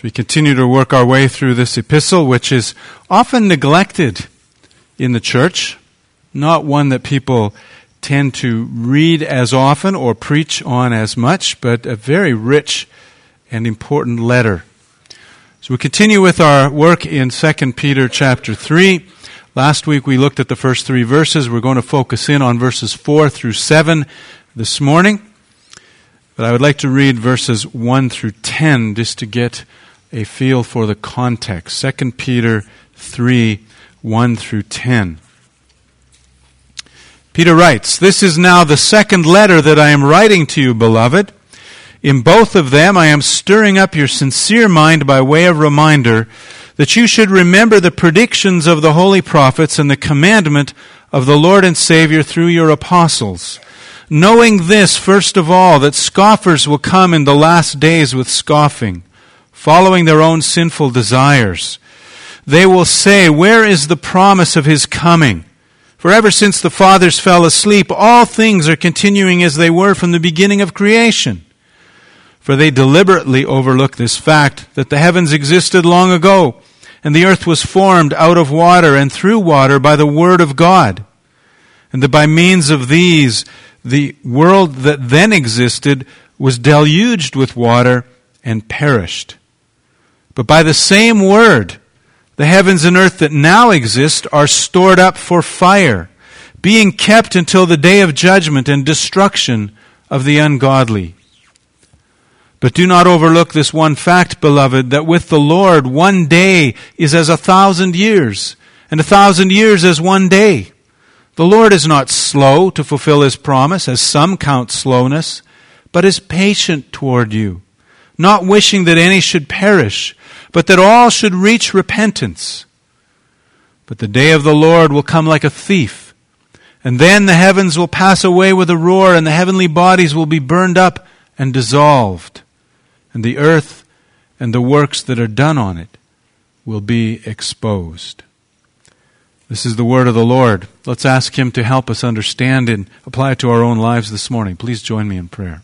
As we continue to work our way through this epistle, which is often neglected in the church, not one that people tend to read as often or preach on as much, but a very rich and important letter. So we continue with our work in 2 Peter chapter 3. Last week we looked at the first 3 verses. We're going to focus in on verses 4 through 7 this morning. But I would like to read verses 1 through 10 just to get a feel for the context. 2 Peter 3, 1 through 10. Peter writes, "This is now the second letter that I am writing to you, beloved. In both of them I am stirring up your sincere mind by way of reminder that you should remember the predictions of the holy prophets and the commandment of the Lord and Savior through your apostles. Knowing this, first of all, that scoffers will come in the last days with scoffing, following their own sinful desires. They will say, 'Where is the promise of his coming?' For ever since the fathers fell asleep, all things are continuing as they were from the beginning of creation. For they deliberately overlook this fact, that the heavens existed long ago, and the earth was formed out of water and through water by the word of God, and that by means of these, the world that then existed was deluged with water and perished. But by the same word, the heavens and earth that now exist are stored up for fire, being kept until the day of judgment and destruction of the ungodly. But do not overlook this one fact, beloved, that with the Lord 1 day is as 1,000 years, and 1,000 years as 1 day. The Lord is not slow to fulfill his promise, as some count slowness, but is patient toward you, not wishing that any should perish, but that all should reach repentance. But the day of the Lord will come like a thief, and then the heavens will pass away with a roar, and the heavenly bodies will be burned up and dissolved, and the earth and the works that are done on it will be exposed." This is the word of the Lord. Let's ask him to help us understand and apply it to our own lives this morning. Please join me in prayer.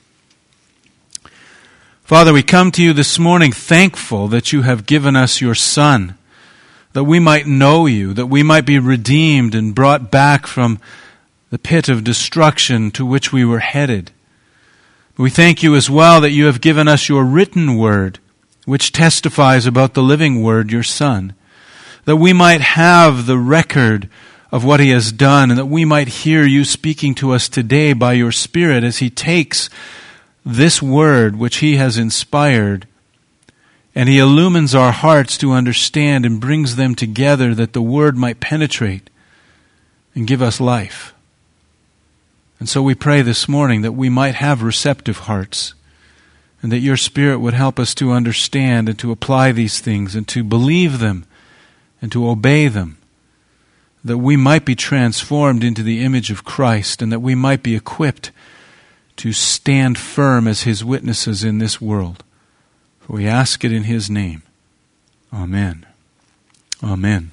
Father, we come to you this morning thankful that you have given us your Son, that we might know you, that we might be redeemed and brought back from the pit of destruction to which we were headed. We thank you as well that you have given us your written word, which testifies about the living word, your Son, that we might have the record of what he has done, and that we might hear you speaking to us today by your Spirit as he takes this word which he has inspired, and he illumines our hearts to understand and brings them together that the word might penetrate and give us life. And so we pray this morning that we might have receptive hearts, and that your Spirit would help us to understand and to apply these things and to believe them and to obey them, that we might be transformed into the image of Christ, and that we might be equipped to stand firm as his witnesses in this world. For we ask it in his name. Amen. Amen.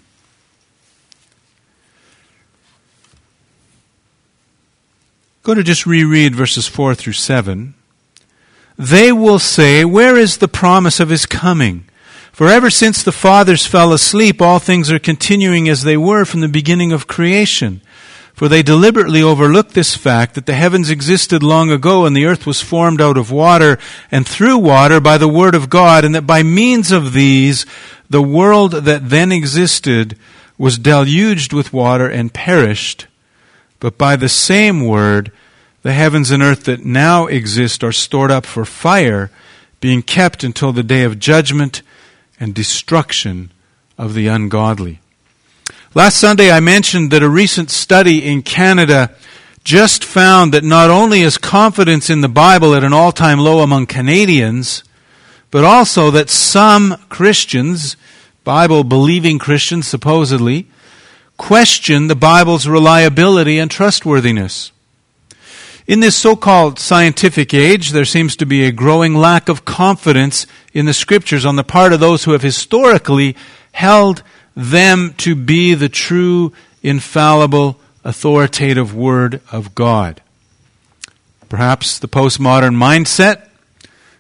Go to just reread verses 4 through 7. "They will say, 'Where is the promise of his coming?' For ever since the fathers fell asleep, all things are continuing as they were from the beginning of creation. For they deliberately overlook this fact, that the heavens existed long ago, and the earth was formed out of water and through water by the word of God, and that by means of these, the world that then existed was deluged with water and perished. But by the same word, the heavens and earth that now exist are stored up for fire, being kept until the day of judgment and destruction of the ungodly." Last Sunday I mentioned that a recent study in Canada just found that not only is confidence in the Bible at an all-time low among Canadians, but also that some Christians, Bible-believing Christians supposedly, question the Bible's reliability and trustworthiness. In this so-called scientific age, there seems to be a growing lack of confidence in the Scriptures on the part of those who have historically held them to be the true, infallible, authoritative Word of God. Perhaps the postmodern mindset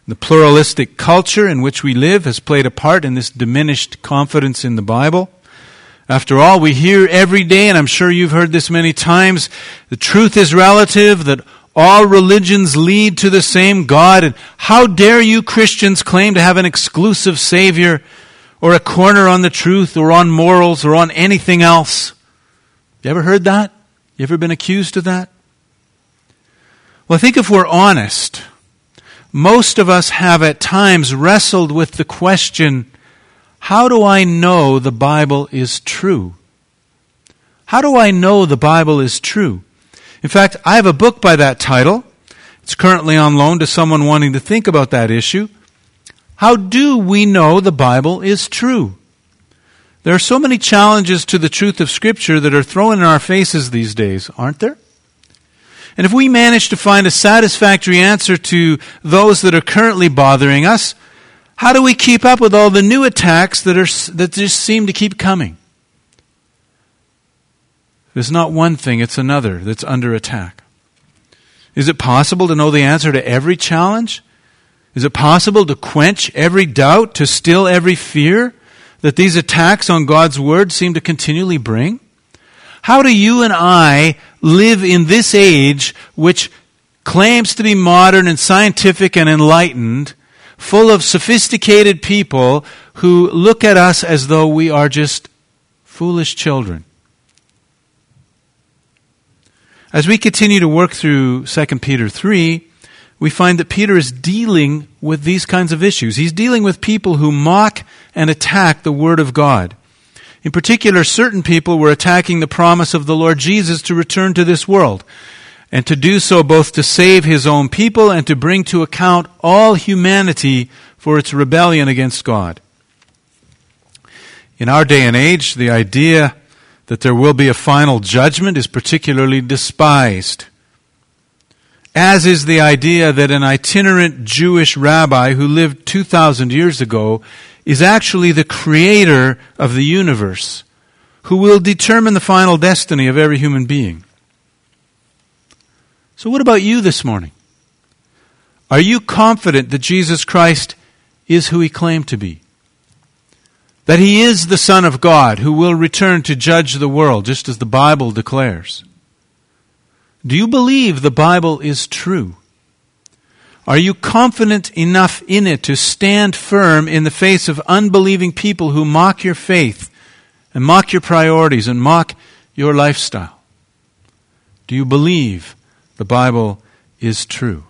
The pluralistic culture in which we live has played a part in this diminished confidence in the Bible. After all, we hear every day, and I'm sure you've heard this many times, the truth is relative, that all religions lead to the same God, and how dare you Christians claim to have an exclusive Savior, or a corner on the truth, or on morals, or on anything else? You ever heard that? You ever been accused of that? Well, I think if we're honest, most of us have at times wrestled with the question, how do I know the Bible is true? How do I know the Bible is true? In fact, I have a book by that title. It's currently on loan to someone wanting to think about that issue. How do we know the Bible is true? There are so many challenges to the truth of Scripture that are thrown in our faces these days, aren't there? And if we manage to find a satisfactory answer to those that are currently bothering us, how do we keep up with all the new attacks that just seem to keep coming? There's not one thing, it's another that's under attack. Is it possible to know the answer to every challenge? Is it possible to quench every doubt, to still every fear that these attacks on God's Word seem to continually bring? How do you and I live in this age which claims to be modern and scientific and enlightened, full of sophisticated people who look at us as though we are just foolish children? As we continue to work through 2 Peter 3, we find that Peter is dealing with these kinds of issues. He's dealing with people who mock and attack the Word of God. In particular, certain people were attacking the promise of the Lord Jesus to return to this world, and to do so both to save His own people and to bring to account all humanity for its rebellion against God. In our day and age, the idea that there will be a final judgment is particularly despised, as is the idea that an itinerant Jewish rabbi who lived 2,000 years ago is actually the creator of the universe, who will determine the final destiny of every human being. So what about you this morning? Are you confident that Jesus Christ is who He claimed to be? That He is the Son of God who will return to judge the world, just as the Bible declares? Do you believe the Bible is true? Are you confident enough in it to stand firm in the face of unbelieving people who mock your faith and mock your priorities and mock your lifestyle? Do you believe the Bible is true?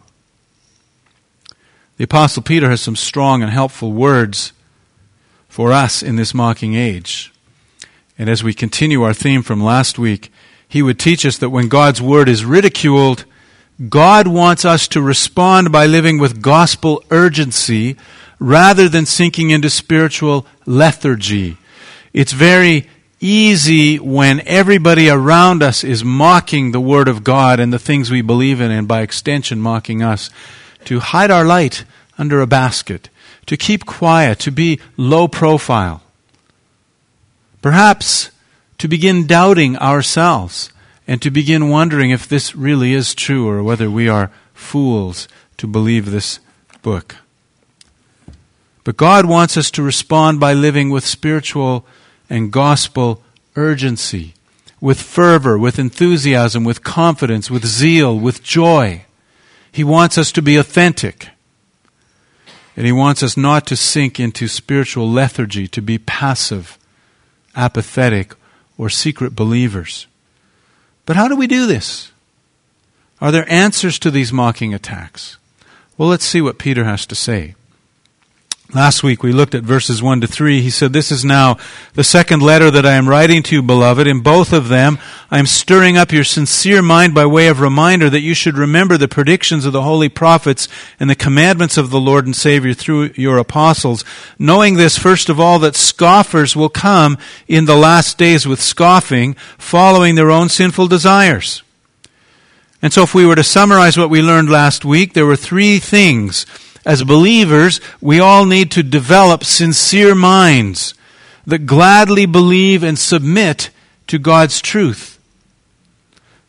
The Apostle Peter has some strong and helpful words for us in this mocking age. And as we continue our theme from last week, he would teach us that when God's Word is ridiculed, God wants us to respond by living with gospel urgency rather than sinking into spiritual lethargy. It's very easy when everybody around us is mocking the Word of God and the things we believe in, and by extension mocking us, to hide our light under a basket, to keep quiet, to be low profile. Perhaps to begin doubting ourselves and to begin wondering if this really is true or whether we are fools to believe this book. But God wants us to respond by living with spiritual and gospel urgency, with fervor, with enthusiasm, with confidence, with zeal, with joy. He wants us to be authentic. And He wants us not to sink into spiritual lethargy, to be passive, apathetic, or secret believers. But how do we do this? Are there answers to these mocking attacks? Well, let's see what Peter has to say. Last week we looked at verses 1 to 3. He said, "This is now the second letter that I am writing to you, beloved. In both of them I am stirring up your sincere mind by way of reminder that you should remember the predictions of the holy prophets and the commandments of the Lord and Savior through your apostles, knowing this, first of all, that scoffers will come in the last days with scoffing, following their own sinful desires." And so if we were to summarize what we learned last week, there were three things. As believers, we all need to develop sincere minds that gladly believe and submit to God's truth.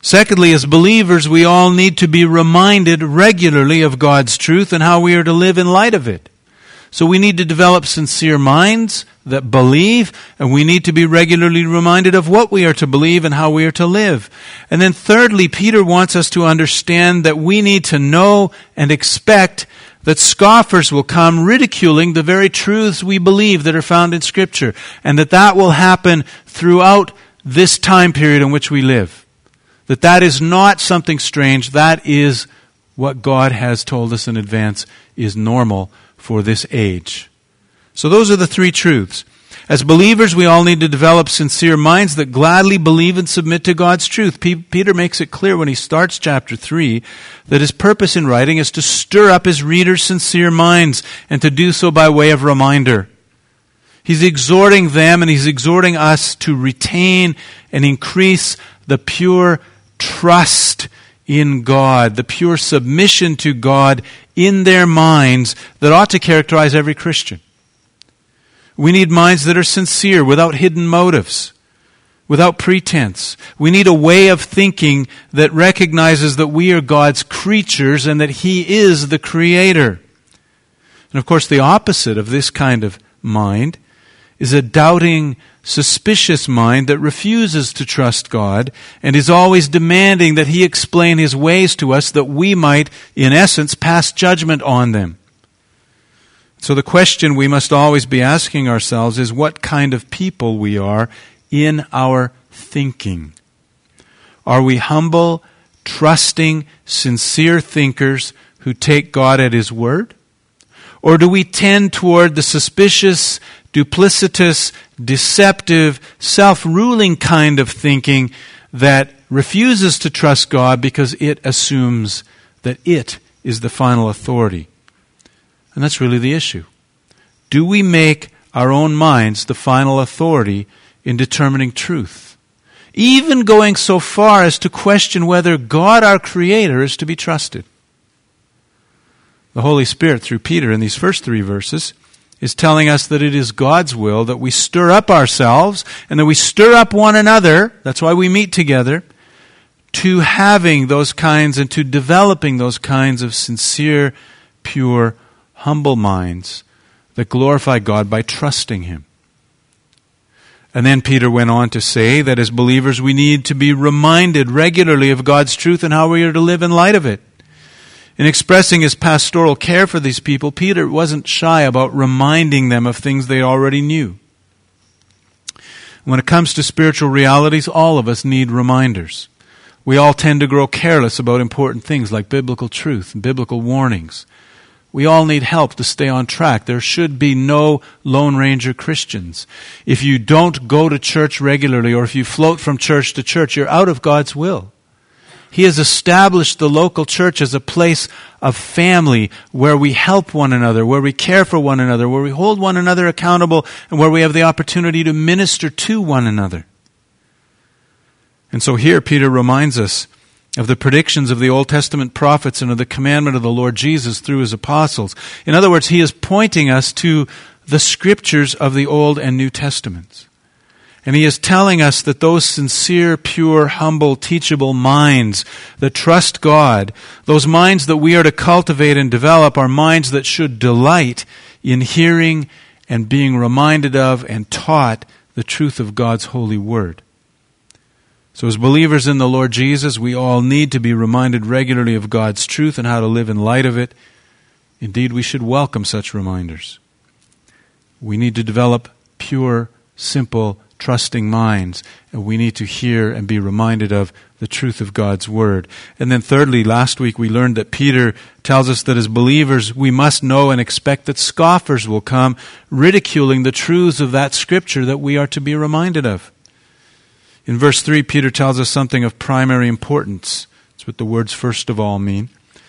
Secondly, as believers, we all need to be reminded regularly of God's truth and how we are to live in light of it. So we need to develop sincere minds that believe, and we need to be regularly reminded of what we are to believe and how we are to live. And then thirdly, Peter wants us to understand that we need to know and expect that scoffers will come ridiculing the very truths we believe that are found in Scripture, and that will happen throughout this time period in which we live. That is not something strange. That is what God has told us in advance is normal for this age. So those are the three truths. As believers, we all need to develop sincere minds that gladly believe and submit to God's truth. Peter makes it clear when he starts chapter 3 that his purpose in writing is to stir up his readers' sincere minds and to do so by way of reminder. He's exhorting them and he's exhorting us to retain and increase the pure trust in God, the pure submission to God in their minds that ought to characterize every Christian. We need minds that are sincere, without hidden motives, without pretense. We need a way of thinking that recognizes that we are God's creatures and that He is the Creator. And of course, the opposite of this kind of mind is a doubting, suspicious mind that refuses to trust God and is always demanding that He explain His ways to us that we might, in essence, pass judgment on them. So the question we must always be asking ourselves is what kind of people we are in our thinking. Are we humble, trusting, sincere thinkers who take God at His word? Or do we tend toward the suspicious, duplicitous, deceptive, self-ruling kind of thinking that refuses to trust God because it assumes that it is the final authority? And that's really the issue. Do we make our own minds the final authority in determining truth? Even going so far as to question whether God, our Creator, is to be trusted. The Holy Spirit, through Peter in these first 3 verses, is telling us that it is God's will that we stir up ourselves and that we stir up one another, that's why we meet together, to having those kinds and to developing those kinds of sincere, pure, humble minds that glorify God by trusting Him. And then Peter went on to say that as believers we need to be reminded regularly of God's truth and how we are to live in light of it. In expressing his pastoral care for these people, Peter wasn't shy about reminding them of things they already knew. When it comes to spiritual realities, all of us need reminders. We all tend to grow careless about important things like biblical truth and biblical warnings. We all need help to stay on track. There should be no Lone Ranger Christians. If you don't go to church regularly or if you float from church to church, you're out of God's will. He has established the local church as a place of family where we help one another, where we care for one another, where we hold one another accountable, and where we have the opportunity to minister to one another. And so here Peter reminds us of the predictions of the Old Testament prophets and of the commandment of the Lord Jesus through His apostles. In other words, he is pointing us to the Scriptures of the Old and New Testaments. And he is telling us that those sincere, pure, humble, teachable minds that trust God, those minds that we are to cultivate and develop, are minds that should delight in hearing and being reminded of and taught the truth of God's holy word. So as believers in the Lord Jesus, we all need to be reminded regularly of God's truth and how to live in light of it. Indeed, we should welcome such reminders. We need to develop pure, simple, trusting minds, and we need to hear and be reminded of the truth of God's word. And then thirdly, last week we learned that Peter tells us that as believers we must know and expect that scoffers will come ridiculing the truths of that Scripture that we are to be reminded of. In verse 3, Peter tells us something of primary importance. That's what the words "first of all" mean.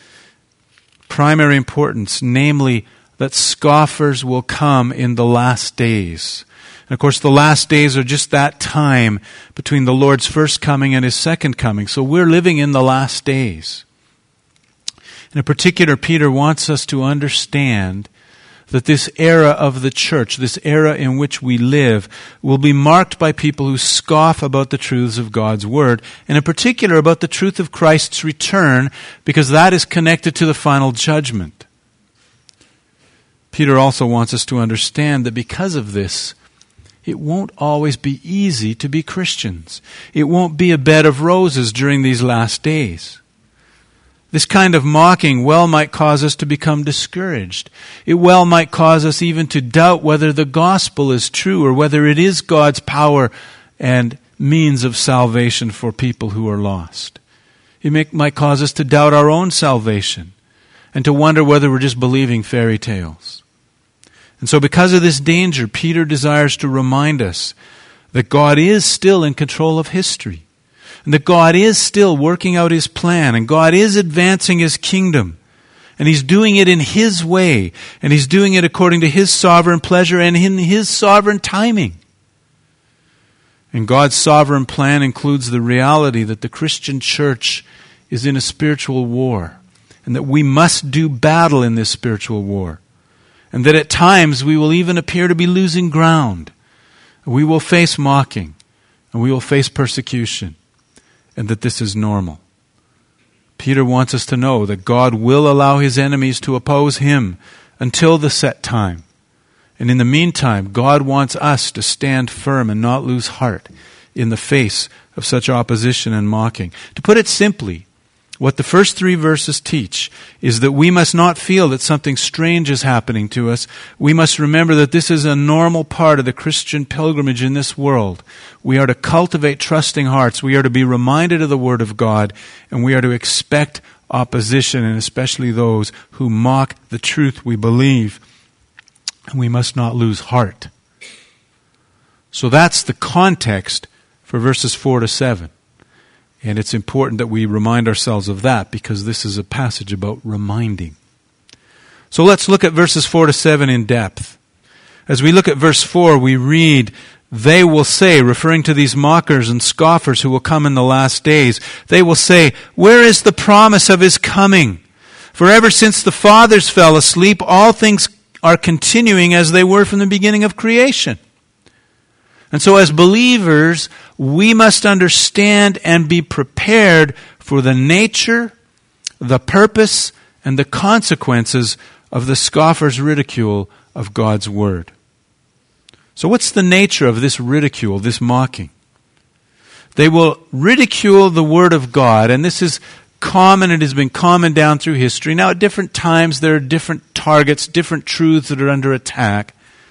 Primary importance, namely that scoffers will come in the last days. And of course, the last days are just that time between the Lord's first coming and His second coming. So we're living in the last days. In particular, Peter wants us to understand that this era of the church, this era in which we live, will be marked by people who scoff about the truths of God's Word, and in particular about the truth of Christ's return, because that is connected to the final judgment. Peter also wants us to understand that because of this, it won't always be easy to be Christians. It won't be a bed of roses during these last days. This kind of mocking well might cause us to become discouraged. It well might cause us even to doubt whether the gospel is true or whether it is God's power and means of salvation for people who are lost. It might cause us to doubt our own salvation and to wonder whether we're just believing fairy tales. And so because of this danger, Peter desires to remind us that God is still in control of history, and that God is still working out His plan, and God is advancing His kingdom, and He's doing it in His way, and He's doing it according to His sovereign pleasure and in His sovereign timing. And God's sovereign plan includes the reality that the Christian church is in a spiritual war, and that we must do battle in this spiritual war. And that at times we will even appear to be losing ground. We will face mocking, and we will face persecution, and that this is normal. Peter wants us to know that God will allow His enemies to oppose Him until the set time. And in the meantime, God wants us to stand firm and not lose heart in the face of such opposition and mocking. To put it simply, what the first 3 verses teach is that we must not feel that something strange is happening to us. We must remember that this is a normal part of the Christian pilgrimage in this world. We are to cultivate trusting hearts. We are to be reminded of the Word of God, and we are to expect opposition, and especially those who mock the truth we believe. And we must not lose heart. So that's the context for verses 4 to 7. And it's important that we remind ourselves of that, because this is a passage about reminding. So let's look at verses 4 to 7 in depth. As we look at verse 4, we read, "They will say," referring to these mockers and scoffers who will come in the last days, they will say, "Where is the promise of His coming? For ever since the fathers fell asleep, all things are continuing as they were from the beginning of creation." And so as believers, we must understand and be prepared for the nature, the purpose, and the consequences of the scoffers' ridicule of God's Word. So what's the nature of this ridicule, this mocking? They will ridicule the Word of God, and this is common. It has been common down through history. Now at different times there are different targets, different truths that are under attack.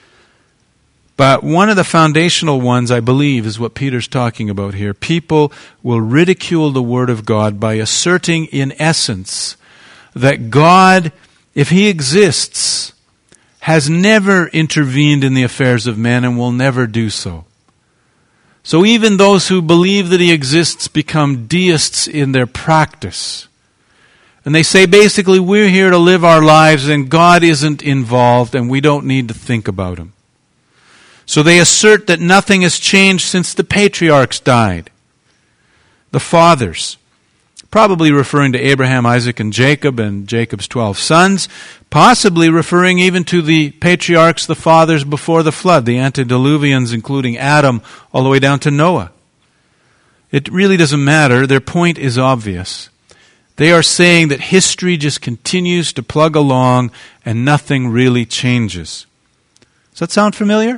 But one of the foundational ones, I believe, is what Peter's talking about here. People will ridicule the Word of God by asserting, in essence, that God, if He exists, has never intervened in the affairs of men and will never do so. So even those who believe that He exists become deists in their practice. And they say, basically, we're here to live our lives and God isn't involved and we don't need to think about Him. So they assert that nothing has changed since the patriarchs died. The fathers, probably referring to Abraham, Isaac, and Jacob's 12 sons, possibly referring even to the patriarchs, the fathers before the flood, the antediluvians, including Adam, all the way down to Noah. It really doesn't matter. Their point is obvious. They are saying that history just continues to plug along and nothing really changes. Does that sound familiar?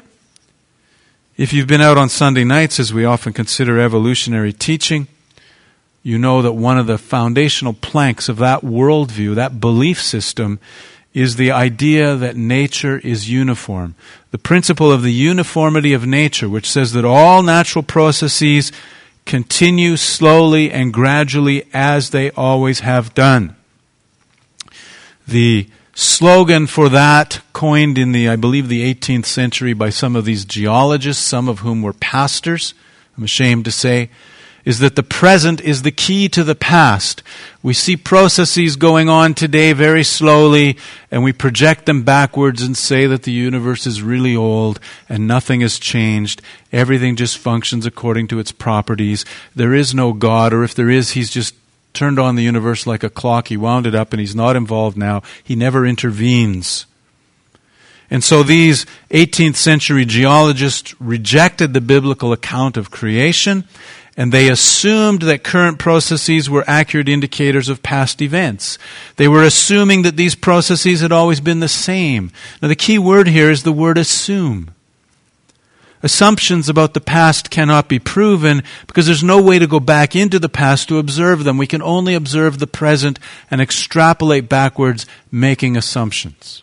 If you've been out on Sunday nights, as we often consider evolutionary teaching, you know that one of the foundational planks of that worldview, that belief system, is the idea that nature is uniform. The principle of the uniformity of nature, which says that all natural processes continue slowly and gradually as they always have done. The slogan for that, coined in I believe the 18th century by some of these geologists, some of whom were pastors, I'm ashamed to say, is that the present is the key to the past. We see processes going on today very slowly, and we project them backwards and say that the universe is really old and nothing has changed. Everything just functions according to its properties. There is no God, or if there is, He's just turned on the universe like a clock. He wound it up and He's not involved now. He never intervenes. And so these 18th century geologists rejected the biblical account of creation, and they assumed that current processes were accurate indicators of past events. They were assuming that these processes had always been the same. Now the key word here is the word assume. Assumptions about the past cannot be proven because there's no way to go back into the past to observe them. We can only observe the present and extrapolate backwards, making assumptions.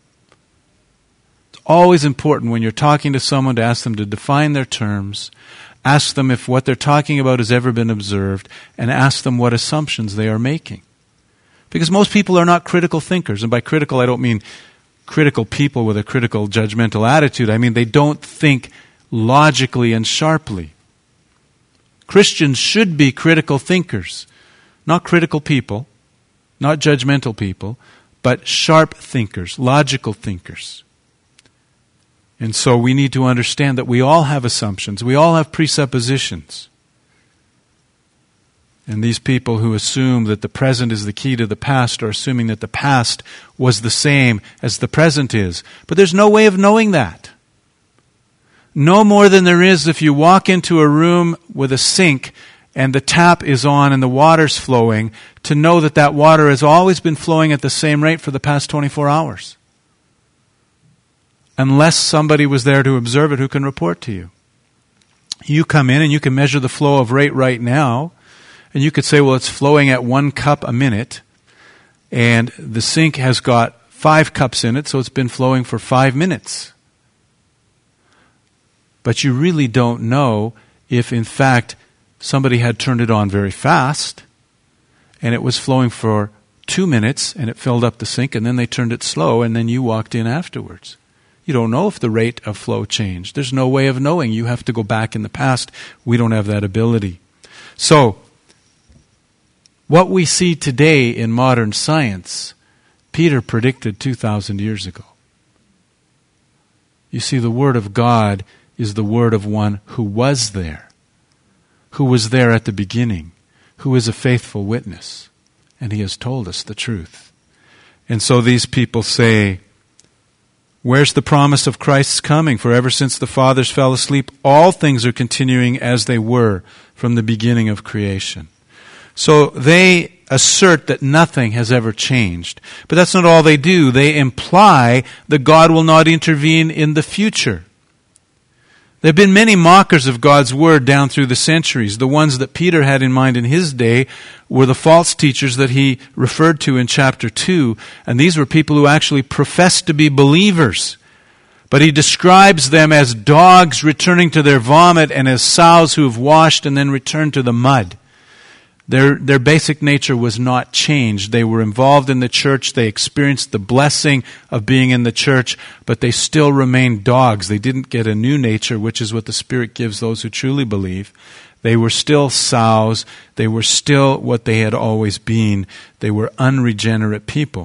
It's always important when you're talking to someone to ask them to define their terms, ask them if what they're talking about has ever been observed, and ask them what assumptions they are making. Because most people are not critical thinkers, and by critical I don't mean critical people with a critical judgmental attitude. I mean they don't think logically and sharply. Christians should be critical thinkers, not critical people, not judgmental people, but sharp thinkers, logical thinkers. And so we need to understand that we all have assumptions, we all have presuppositions. And these people who assume that the present is the key to the past are assuming that the past was the same as the present is. But there's no way of knowing that. No more than there is if you walk into a room with a sink and the tap is on and the water's flowing, to know that that water has always been flowing at the same rate for the past 24 hours. Unless somebody was there to observe it who can report to you. You come in and you can measure the flow of rate right now, and you could say, well, it's flowing at 1 cup a minute, and the sink has got 5 cups in it, so it's been flowing for 5 minutes. But you really don't know if, in fact, somebody had turned it on very fast, and it was flowing for 2 minutes, and it filled up the sink, and then they turned it slow, and then you walked in afterwards. You don't know if the rate of flow changed. There's no way of knowing. You have to go back in the past. We don't have that ability. So, what we see today in modern science, Peter predicted 2,000 years ago. You see, the Word of God is the word of one who was there at the beginning, who is a faithful witness, and he has told us the truth. And so these people say, where's the promise of Christ's coming? For ever since the fathers fell asleep, all things are continuing as they were from the beginning of creation. So they assert that nothing has ever changed. But that's not all they do. They imply that God will not intervene in the future. There have been many mockers of God's word down through the centuries. The ones that Peter had in mind in his day were the false teachers that he referred to in chapter 2. And these were people who actually professed to be believers. But he describes them as dogs returning to their vomit and as sows who have washed and then returned to the mud. Their basic nature was not changed. They were involved in the church. They experienced the blessing of being in the church, but they still remained dogs. They didn't get a new nature, which is what the Spirit gives those who truly believe. They were still sows. They were still what they had always been. They were unregenerate people.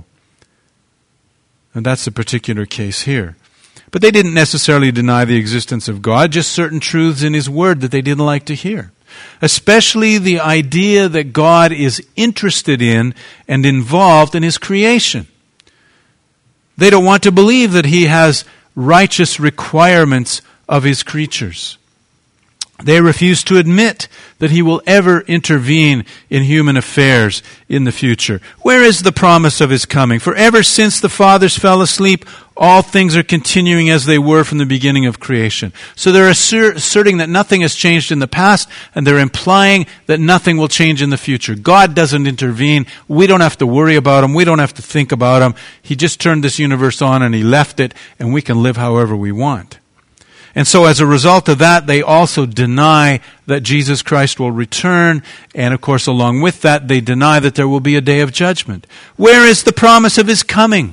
And that's the particular case here. But they didn't necessarily deny the existence of God, just certain truths in His Word that they didn't like to hear. Especially the idea that God is interested in and involved in His creation. They don't want to believe that He has righteous requirements of His creatures. They refuse to admit that He will ever intervene in human affairs in the future. Where is the promise of His coming? For ever since the fathers fell asleep, all things are continuing as they were from the beginning of creation. So they're asserting that nothing has changed in the past, and they're implying that nothing will change in the future. God doesn't intervene. We don't have to worry about Him. We don't have to think about Him. He just turned this universe on and He left it, and we can live however we want. And so as a result of that, they also deny that Jesus Christ will return. And of course, along with that, they deny that there will be a day of judgment. Where is the promise of His coming?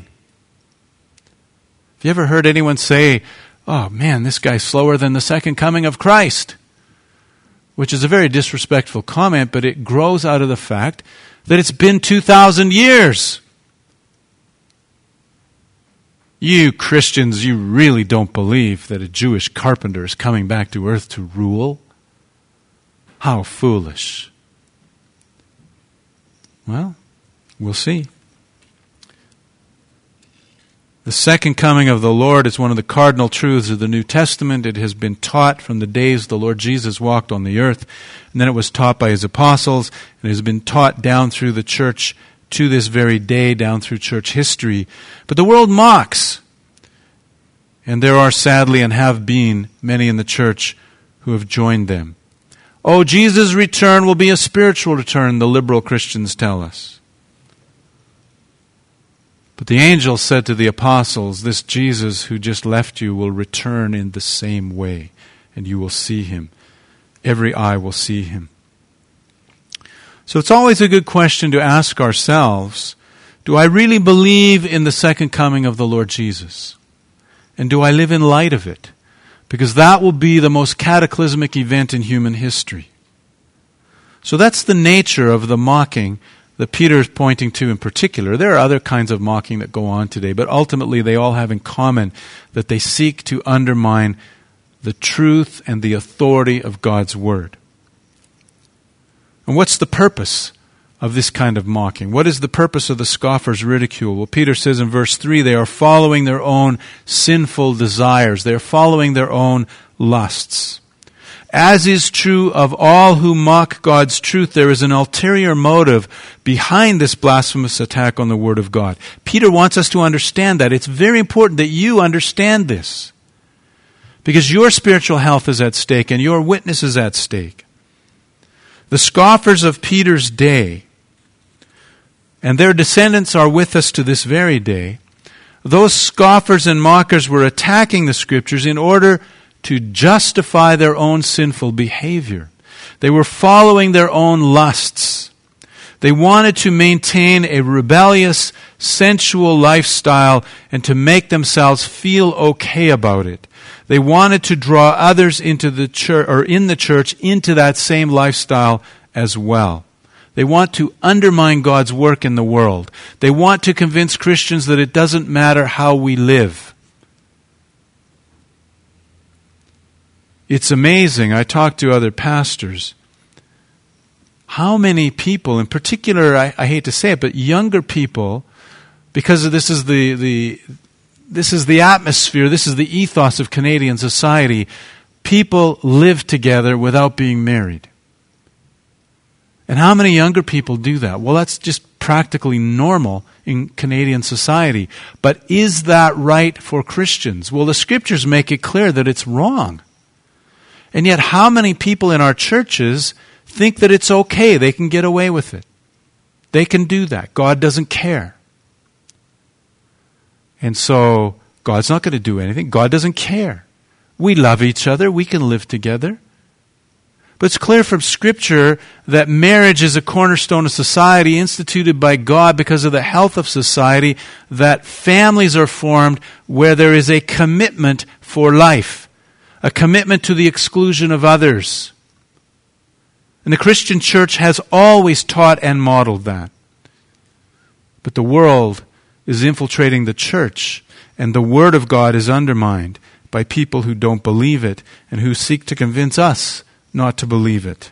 Have you ever heard anyone say, oh man, this guy's slower than the second coming of Christ? Which is a very disrespectful comment, but it grows out of the fact that it's been 2,000 years. You Christians, you really don't believe that a Jewish carpenter is coming back to earth to rule? How foolish. Well, we'll see. The second coming of the Lord is one of the cardinal truths of the New Testament. It has been taught from the days the Lord Jesus walked on the earth, and then it was taught by his apostles, and it has been taught down through the church to this very day, down through church history. But the world mocks, and there are sadly and have been many in the church who have joined them. Oh, Jesus' return will be a spiritual return, the liberal Christians tell us. But the angel said to the apostles, this Jesus who just left you will return in the same way, and you will see him. Every eye will see him. So it's always a good question to ask ourselves, do I really believe in the second coming of the Lord Jesus? And do I live in light of it? Because that will be the most cataclysmic event in human history. So that's the nature of the mocking that Peter is pointing to in particular. There are other kinds of mocking that go on today, but ultimately they all have in common that they seek to undermine the truth and the authority of God's Word. And what's the purpose of this kind of mocking? What is the purpose of the scoffer's ridicule? Well, Peter says in verse 3, they are following their own sinful desires. They are following their own lusts. As is true of all who mock God's truth, there is an ulterior motive behind this blasphemous attack on the Word of God. Peter wants us to understand that. It's very important that you understand this, because your spiritual health is at stake and your witness is at stake. The scoffers of Peter's day, and their descendants are with us to this very day, those scoffers and mockers were attacking the Scriptures in order to justify their own sinful behavior. They were following their own lusts. They wanted to maintain a rebellious, sensual lifestyle and to make themselves feel okay about it. They wanted to draw others into the church, or in the church, into that same lifestyle as well. They want to undermine God's work in the world. They want to convince Christians that it doesn't matter how we live. It's amazing. I talk to other pastors. How many people, in particular, I hate to say it, but younger people, because this is the atmosphere, this is the ethos of Canadian society, people live together without being married. And how many younger people do that? Well, that's just practically normal in Canadian society. But is that right for Christians? Well, the Scriptures make it clear that it's wrong. And yet, how many people in our churches think that it's okay, they can get away with it? They can do that. God doesn't care. And so, God's not going to do anything. God doesn't care. We love each other. We can live together. But it's clear from Scripture that marriage is a cornerstone of society instituted by God because of the health of society, that families are formed where there is a commitment for life. A commitment to the exclusion of others. And the Christian church has always taught and modeled that. But the world is infiltrating the church, and the Word of God is undermined by people who don't believe it and who seek to convince us not to believe it.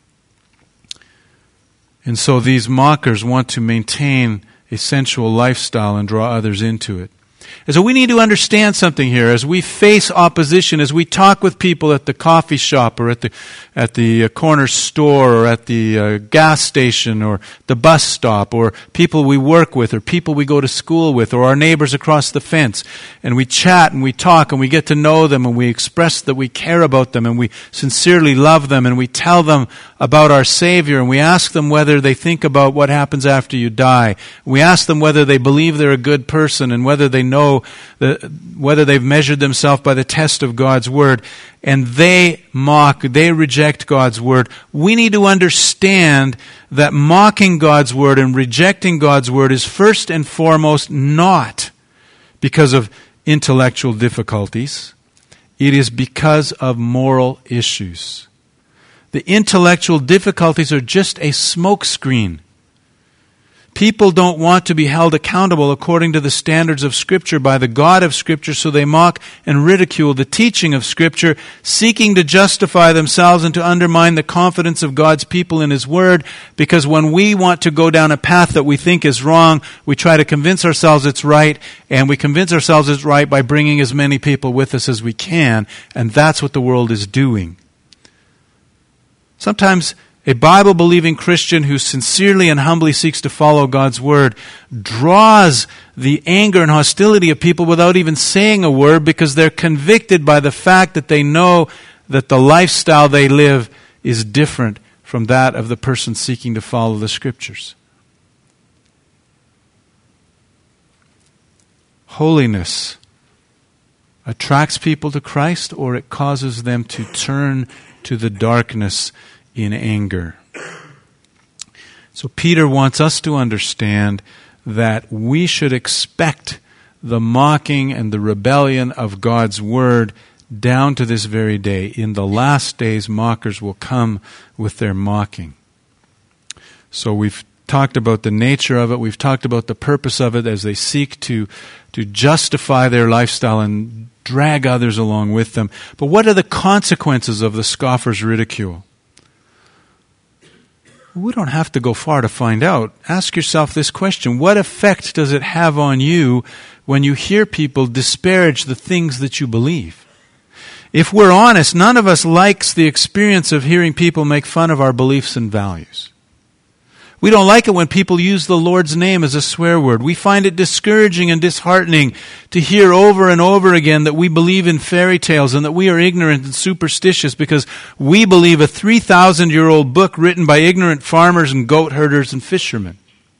And so these mockers want to maintain a sensual lifestyle and draw others into it. And so we need to understand something here as we face opposition, as we talk with people at the coffee shop or at the corner store or at the gas station or the bus stop, or people we work with or people we go to school with or our neighbors across the fence. And we chat and we talk and we get to know them and we express that we care about them and we sincerely love them and we tell them about our Savior and we ask them whether they think about what happens after you die. We ask them whether they believe they're a good person and whether they know whether they've measured themselves by the test of God's Word, and they mock, they reject God's Word. We need to understand that mocking God's Word and rejecting God's Word is first and foremost not because of intellectual difficulties. It is because of moral issues. The intellectual difficulties are just a smokescreen People don't want to be held accountable according to the standards of Scripture by the God of Scripture, so they mock and ridicule the teaching of Scripture, seeking to justify themselves and to undermine the confidence of God's people in His Word, because when we want to go down a path that we think is wrong, we try to convince ourselves it's right, and we convince ourselves it's right by bringing as many people with us as we can, and that's what the world is doing. Sometimes a Bible-believing Christian who sincerely and humbly seeks to follow God's Word draws the anger and hostility of people without even saying a word, because they're convicted by the fact that they know that the lifestyle they live is different from that of the person seeking to follow the Scriptures. Holiness attracts people to Christ, or it causes them to turn to the darkness in anger. So Peter wants us to understand that we should expect the mocking and the rebellion of God's Word down to this very day. In the last days, mockers will come with their mocking. So we've talked about the nature of it. We've talked about the purpose of it as they seek to justify their lifestyle and drag others along with them. But what are the consequences of the scoffer's ridicule? We don't have to go far to find out. Ask yourself this question: what effect does it have on you when you hear people disparage the things that you believe? If we're honest, none of us likes the experience of hearing people make fun of our beliefs and values. We don't like it when people use the Lord's name as a swear word. We find it discouraging and disheartening to hear over and over again that we believe in fairy tales and that we are ignorant and superstitious because we believe a 3,000-year-old book written by ignorant farmers and goat herders and fishermen.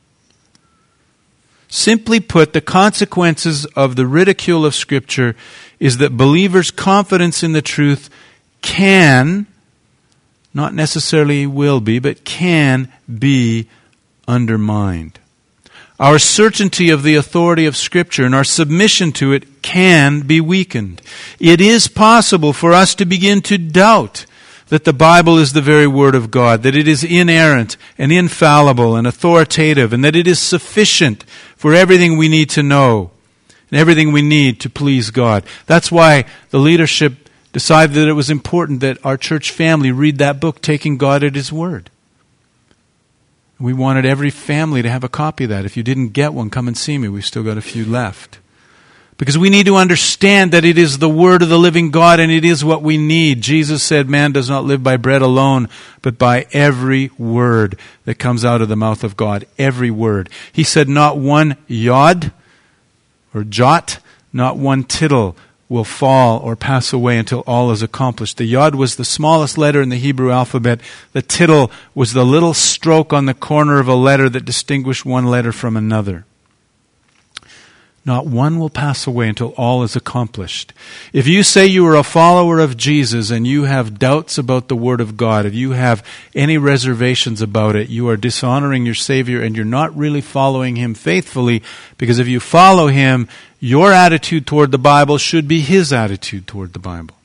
Simply put, the consequences of the ridicule of Scripture is that believers' confidence in the truth can, not necessarily will be, but can be undermined. Our certainty of the authority of Scripture and our submission to it can be weakened. It is possible for us to begin to doubt that the Bible is the very Word of God, that it is inerrant and infallible and authoritative, and that it is sufficient for everything we need to know and everything we need to please God. That's why the leadership decided that it was important that our church family read that book, Taking God at His Word. We wanted every family to have a copy of that. If you didn't get one, come and see me. We've still got a few left. Because we need to understand that it is the Word of the living God and it is what we need. Jesus said, man does not live by bread alone, but by every word that comes out of the mouth of God. Every word. He said not one yod or jot, not one tittle will fall or pass away until all is accomplished. The yod was the smallest letter in the Hebrew alphabet. The tittle was the little stroke on the corner of a letter that distinguished one letter from another. Not one will pass away until all is accomplished. If you say you are a follower of Jesus and you have doubts about the Word of God, if you have any reservations about it, you are dishonoring your Savior and you're not really following Him faithfully, because if you follow Him, your attitude toward the Bible should be His attitude toward the Bible.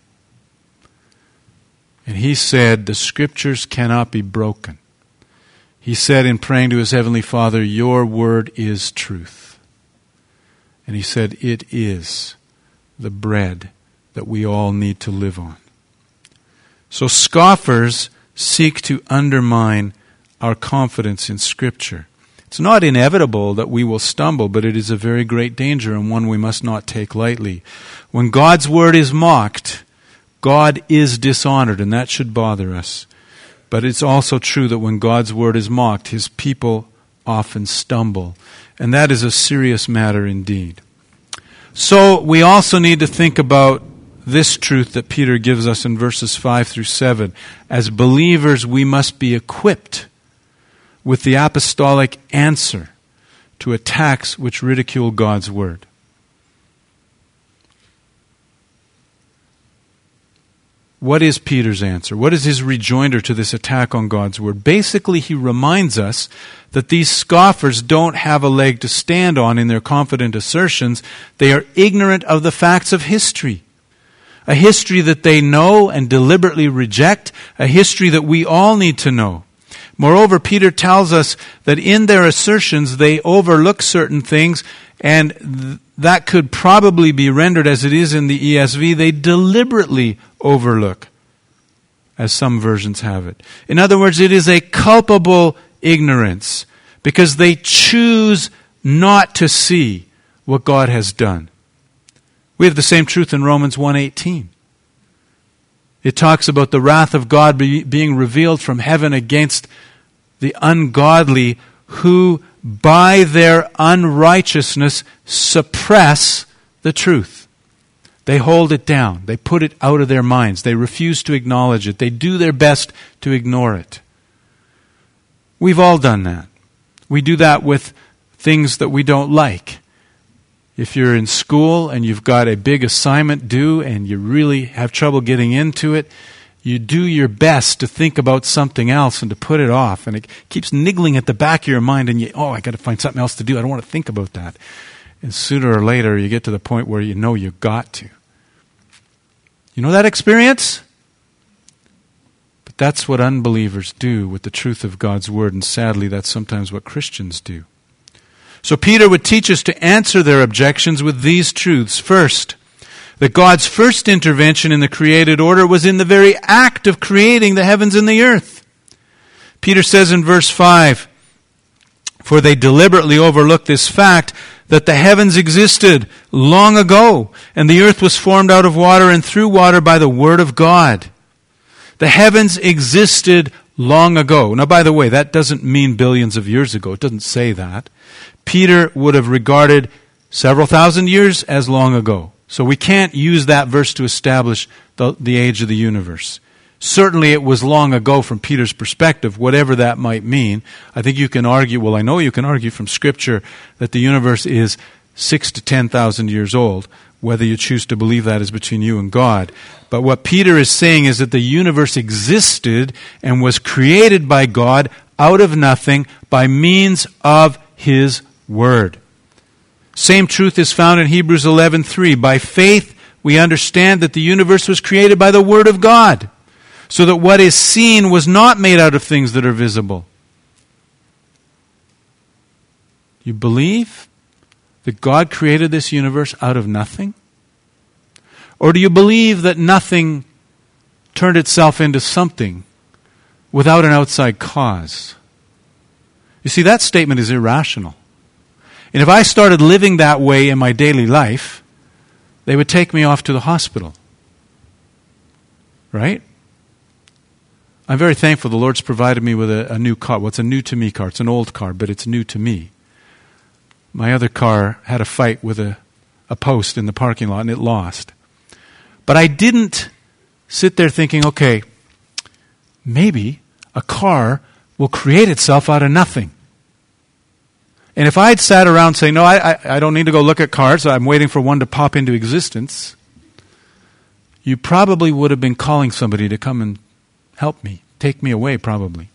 And He said the Scriptures cannot be broken. He said in praying to His Heavenly Father, your Word is truth. And He said, it is the bread that we all need to live on. So scoffers seek to undermine our confidence in Scripture. It's not inevitable that we will stumble, but it is a very great danger and one we must not take lightly. When God's Word is mocked, God is dishonored, and that should bother us. But it's also true that when God's Word is mocked, His people often stumble. And that is a serious matter indeed. So we also need to think about this truth that Peter gives us in verses 5 through 7. As believers, we must be equipped with the apostolic answer to attacks which ridicule God's Word. What is Peter's answer? What is his rejoinder to this attack on God's Word? Basically, he reminds us that these scoffers don't have a leg to stand on in their confident assertions. They are ignorant of the facts of history. A history that they know and deliberately reject. A history that we all need to know. Moreover, Peter tells us that in their assertions they overlook certain things, and that could probably be rendered as it is in the ESV, they deliberately overlook, as some versions have it. In other words, it is a culpable ignorance, because they choose not to see what God has done. We have the same truth in Romans 1:18. It talks about the wrath of God being revealed from heaven against the ungodly who by their unrighteousness suppress the truth. They hold it down. They put it out of their minds. They refuse to acknowledge it. They do their best to ignore it. We've all done that. We do that with things that we don't like. If you're in school and you've got a big assignment due and you really have trouble getting into it, you do your best to think about something else and to put it off. And it keeps niggling at the back of your mind and I got to find something else to do. I don't want to think about that. And sooner or later you get to the point where you know you've got to. You know that experience? But that's what unbelievers do with the truth of God's Word, and sadly that's sometimes what Christians do. So Peter would teach us to answer their objections with these truths. First, that God's first intervention in the created order was in the very act of creating the heavens and the earth. Peter says in verse 5, "For they deliberately overlooked this fact, that the heavens existed long ago, and the earth was formed out of water and through water by the word of God." The heavens existed long ago. Now, by the way, that doesn't mean billions of years ago. It doesn't say that. Peter would have regarded several thousand years as long ago. So we can't use that verse to establish the age of the universe. Certainly it was long ago from Peter's perspective, whatever that might mean. I think you can argue, I know you can argue from Scripture that the universe is 6,000 to 10,000 years old. Whether you choose to believe that is between you and God. But what Peter is saying is that the universe existed and was created by God out of nothing by means of His Word. Same truth is found in Hebrews 11:3. By faith we understand that the universe was created by the Word of God, so that what is seen was not made out of things that are visible. You believe that God created this universe out of nothing? Or do you believe that nothing turned itself into something without an outside cause? You see, that statement is irrational. And if I started living that way in my daily life, they would take me off to the hospital. Right? I'm very thankful the Lord's provided me with a new car. Well, it's a new to me car. It's an old car, but it's new to me. My other car had a fight with a post in the parking lot and it lost. But I didn't sit there thinking, okay, maybe a car will create itself out of nothing. And if I had sat around saying, no, I don't need to go look at cars, I'm waiting for one to pop into existence, you probably would have been calling somebody to come and help me, take me away probably.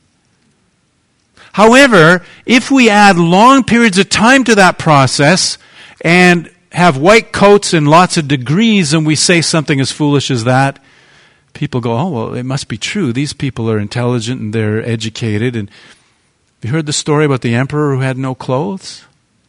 However, if we add long periods of time to that process and have white coats and lots of degrees and we say something as foolish as that, people go, oh, well, it must be true. These people are intelligent and they're educated. And have you heard the story about the emperor who had no clothes?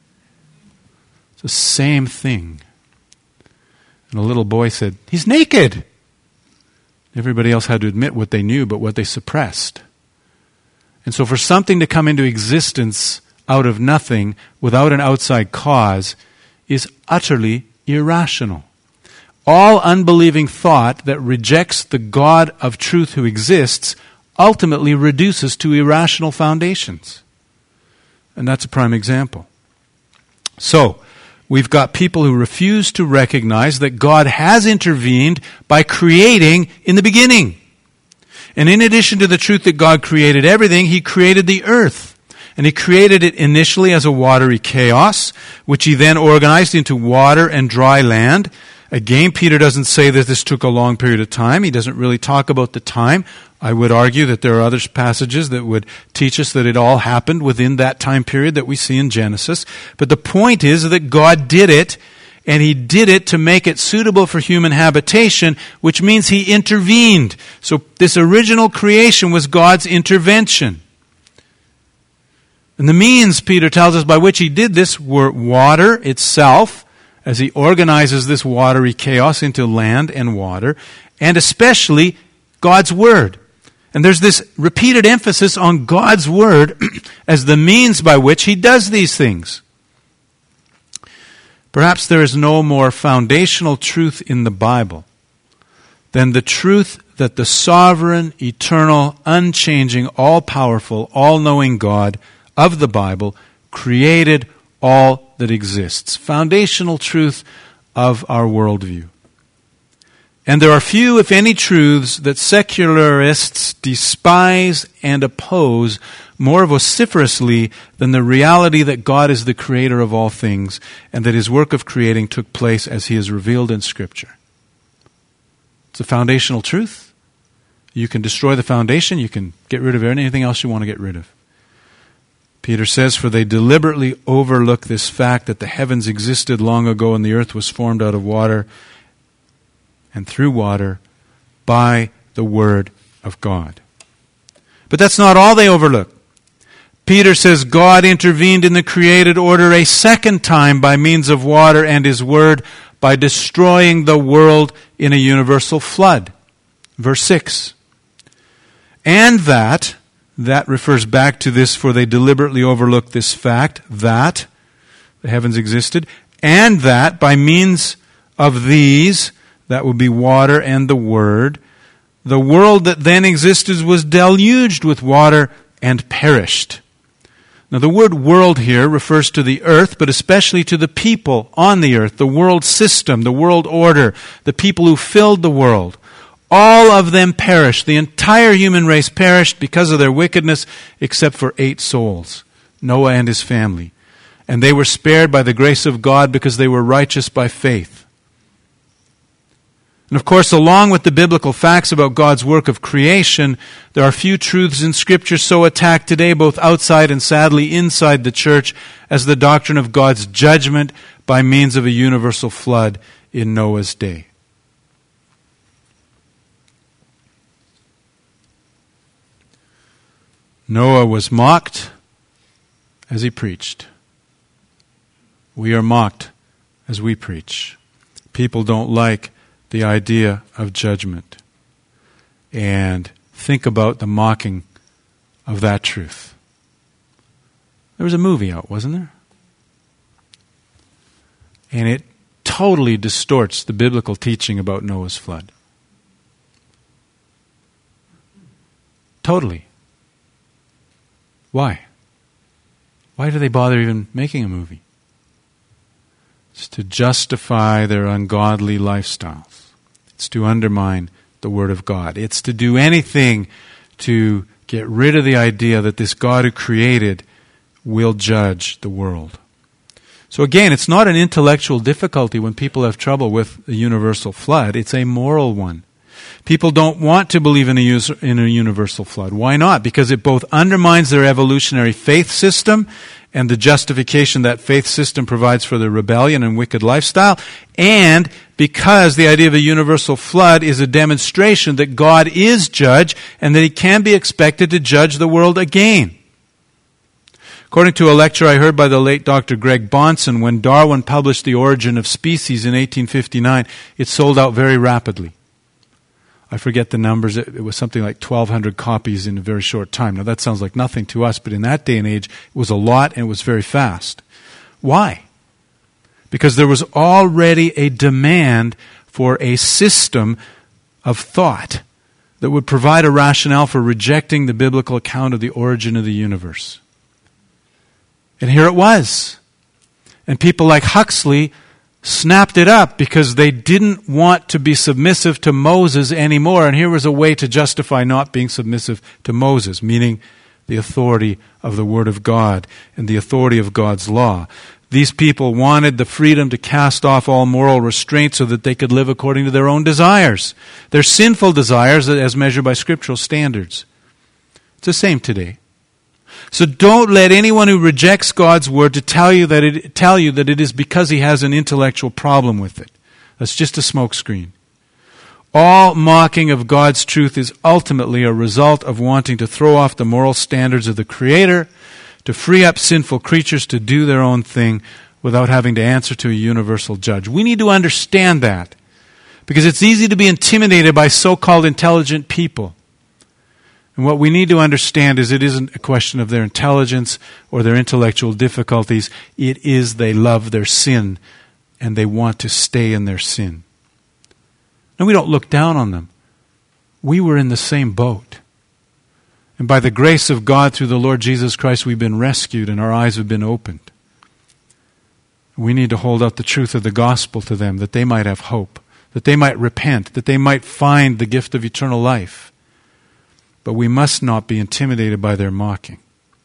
It's the same thing. And a little boy said, he's naked. Everybody else had to admit what they knew, but what they suppressed. And so for something to come into existence out of nothing without an outside cause is utterly irrational. All unbelieving thought that rejects the God of truth who exists ultimately reduces to irrational foundations. And that's a prime example. So, we've got people who refuse to recognize that God has intervened by creating in the beginning. And in addition to the truth that God created everything, He created the earth. And He created it initially as a watery chaos, which He then organized into water and dry land. Again, Peter doesn't say that this took a long period of time. He doesn't really talk about the time. I would argue that there are other passages that would teach us that it all happened within that time period that we see in Genesis. But the point is that God did it, and He did it to make it suitable for human habitation, which means He intervened. So this original creation was God's intervention. And the means, Peter tells us, by which he did this were water itself, as he organizes this watery chaos into land and water, and especially God's Word. And there's this repeated emphasis on God's Word as the means by which he does these things. Perhaps there is no more foundational truth in the Bible than the truth that the sovereign, eternal, unchanging, all-powerful, all-knowing God of the Bible created all that exists. Foundational truth of our worldview. And there are few, if any, truths that secularists despise and oppose more vociferously than the reality that God is the creator of all things and that his work of creating took place as he is revealed in Scripture. It's a foundational truth. You can destroy the foundation. You can get rid of anything else you want to get rid of. Peter says, "For they deliberately overlook this fact that the heavens existed long ago and the earth was formed out of water and through water by the word of God." But that's not all they overlook. Peter says God intervened in the created order a second time by means of water and his word by destroying the world in a universal flood. Verse 6. And that refers back to this, for they deliberately overlook this fact that the heavens existed, and that by means of these, that would be water and the word, the world that then existed was deluged with water and perished. Now the word world here refers to the earth, but especially to the people on the earth, the world system, the world order, the people who filled the world. All of them perished. The entire human race perished because of their wickedness, except for 8 souls, Noah and his family. And they were spared by the grace of God because they were righteous by faith. And of course, along with the biblical facts about God's work of creation, there are few truths in Scripture so attacked today, both outside and sadly inside the church, as the doctrine of God's judgment by means of a universal flood in Noah's day. Noah was mocked as he preached. We are mocked as we preach. People don't like the idea of judgment. And think about the mocking of that truth. There was a movie out, wasn't there? And it totally distorts the biblical teaching about Noah's flood. Totally. Why? Why do they bother even making a movie? It's to justify their ungodly lifestyles. It's to undermine the Word of God. It's to do anything to get rid of the idea that this God who created will judge the world. So again, it's not an intellectual difficulty when people have trouble with the universal flood. It's a moral one. People don't want to believe in a universal flood. Why not? Because it both undermines their evolutionary faith system and the justification that faith system provides for their rebellion and wicked lifestyle, and because the idea of a universal flood is a demonstration that God is judge and that he can be expected to judge the world again. According to a lecture I heard by the late Dr. Greg Bahnsen, when Darwin published The Origin of Species in 1859, it sold out very rapidly. I forget the numbers. It was something like 1,200 copies in a very short time. Now that sounds like nothing to us, but in that day and age, it was a lot and it was very fast. Why? Because there was already a demand for a system of thought that would provide a rationale for rejecting the biblical account of the origin of the universe. And here it was. And people like Huxley snapped it up because they didn't want to be submissive to Moses anymore. And here was a way to justify not being submissive to Moses, meaning the authority of the Word of God and the authority of God's law. These people wanted the freedom to cast off all moral restraint so that they could live according to their own desires, their sinful desires as measured by scriptural standards. It's the same today. So don't let anyone who rejects God's word to tell you that it is because he has an intellectual problem with it. That's just a smokescreen. All mocking of God's truth is ultimately a result of wanting to throw off the moral standards of the Creator, to free up sinful creatures to do their own thing without having to answer to a universal judge. We need to understand that, because it's easy to be intimidated by so-called intelligent people. And what we need to understand is it isn't a question of their intelligence or their intellectual difficulties. It is they love their sin and they want to stay in their sin. And we don't look down on them. We were in the same boat. And by the grace of God through the Lord Jesus Christ, we've been rescued and our eyes have been opened. We need to hold out the truth of the gospel to them, that they might have hope, that they might repent, that they might find the gift of eternal life. But we must not be intimidated by their mocking.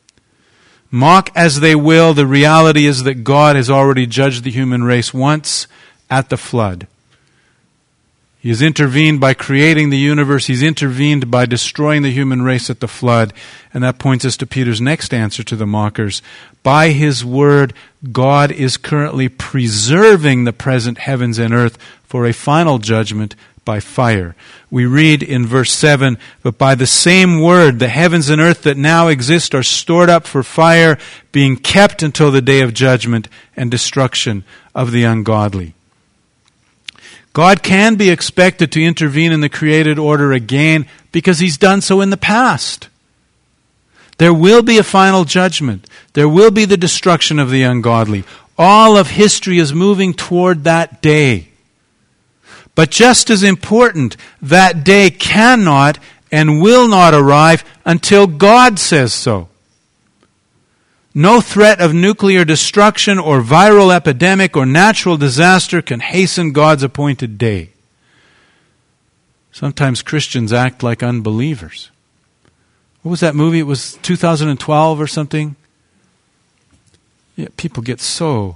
Mock as they will, the reality is that God has already judged the human race once at the flood. He has intervened by creating the universe. He's intervened by destroying the human race at the flood. And that points us to Peter's next answer to the mockers. By His word, God is currently preserving the present heavens and earth for a final judgment by fire. We read in verse 7, but by the same word, the heavens and earth that now exist are stored up for fire, being kept until the day of judgment and destruction of the ungodly. God can be expected to intervene in the created order again because He's done so in the past. There will be a final judgment. There will be the destruction of the ungodly. All of history is moving toward that day. But just as important, that day cannot and will not arrive until God says so. No threat of nuclear destruction or viral epidemic or natural disaster can hasten God's appointed day. Sometimes Christians act like unbelievers. What was that movie? It was 2012 or something? Yeah, people get so...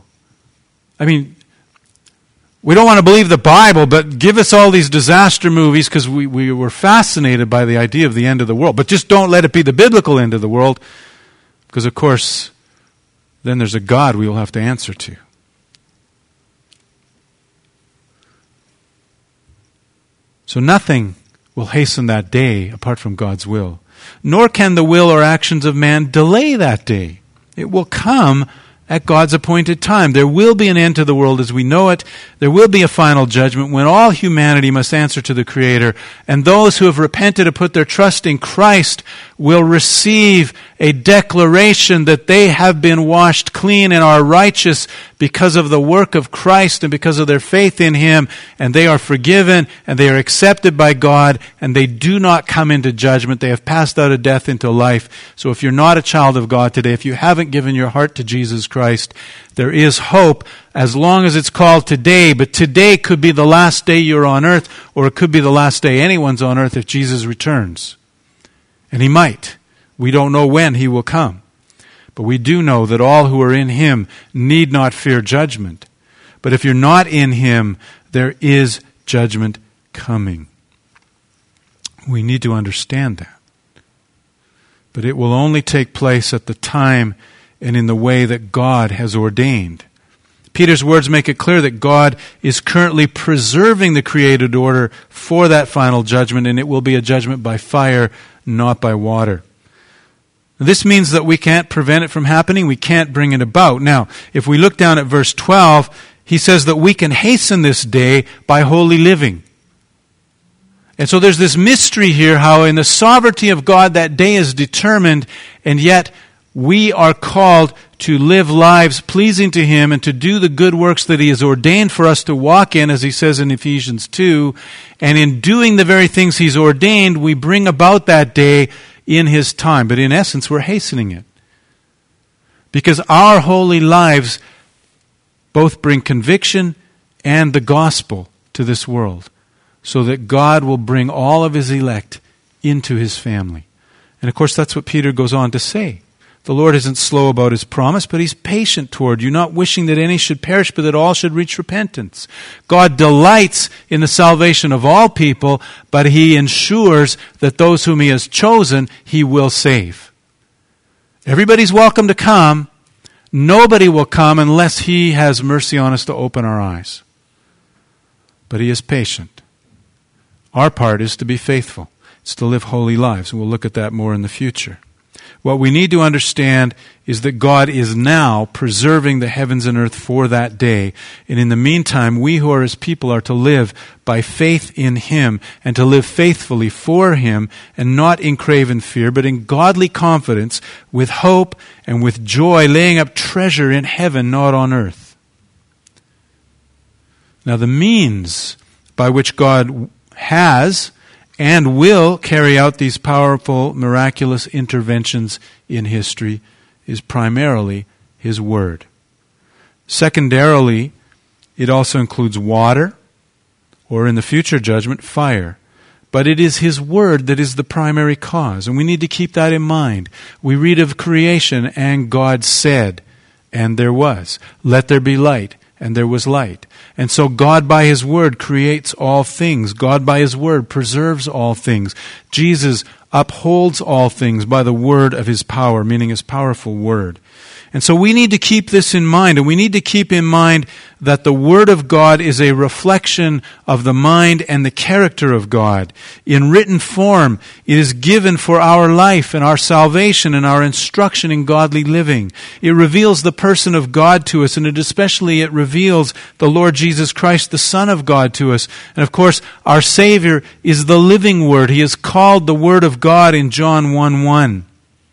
we don't want to believe the Bible, but give us all these disaster movies because we were fascinated by the idea of the end of the world. But just don't let it be the biblical end of the world, because, of course, then there's a God we will have to answer to. So nothing will hasten that day apart from God's will. Nor can the will or actions of man delay that day. It will come at God's appointed time. There will be an end to the world as we know it. There will be a final judgment when all humanity must answer to the Creator. And those who have repented and put their trust in Christ will receive a declaration that they have been washed clean and are righteous because of the work of Christ and because of their faith in Him. And they are forgiven and they are accepted by God and they do not come into judgment. They have passed out of death into life. So if you're not a child of God today, if you haven't given your heart to Jesus Christ, there is hope as long as it's called today. But today could be the last day you're on earth, or it could be the last day anyone's on earth if Jesus returns. And He might. We don't know when He will come. But we do know that all who are in Him need not fear judgment. But if you're not in Him, there is judgment coming. We need to understand that. But it will only take place at the time and in the way that God has ordained. Peter's words make it clear that God is currently preserving the created order for that final judgment, and it will be a judgment by fire, not by water. This means that we can't prevent it from happening. We can't bring it about. Now, if we look down at verse 12, he says that we can hasten this day by holy living. And so there's this mystery here, how in the sovereignty of God that day is determined, and yet we are called to live lives pleasing to Him and to do the good works that He has ordained for us to walk in, as He says in Ephesians 2. And in doing the very things He's ordained, we bring about that day in His time. But in essence, we're hastening it. Because our holy lives both bring conviction and the gospel to this world, so that God will bring all of His elect into His family. And of course, that's what Peter goes on to say. The Lord isn't slow about His promise, but He's patient toward you, not wishing that any should perish, but that all should reach repentance. God delights in the salvation of all people, but He ensures that those whom He has chosen, He will save. Everybody's welcome to come. Nobody will come unless He has mercy on us to open our eyes. But He is patient. Our part is to be faithful. It's to live holy lives, and we'll look at that more in the future. What we need to understand is that God is now preserving the heavens and earth for that day. And in the meantime, we who are His people are to live by faith in Him and to live faithfully for Him, and not in craven fear, but in godly confidence, with hope and with joy, laying up treasure in heaven, not on earth. Now, the means by which God has and will carry out these powerful, miraculous interventions in history is primarily His Word. Secondarily, it also includes water, or in the future judgment, fire. But it is His Word that is the primary cause, and we need to keep that in mind. We read of creation, and God said, and there was. Let there be light, and there was light. And so God by His Word creates all things. God by His Word preserves all things. Jesus upholds all things by the word of His power, meaning His powerful Word. And so we need to keep this in mind, and we need to keep in mind that the Word of God is a reflection of the mind and the character of God. In written form, it is given for our life and our salvation and our instruction in godly living. It reveals the person of God to us, and especially it reveals the Lord Jesus Christ, the Son of God, to us. And of course, our Savior is the living Word. He is called the Word of God in John 1:1.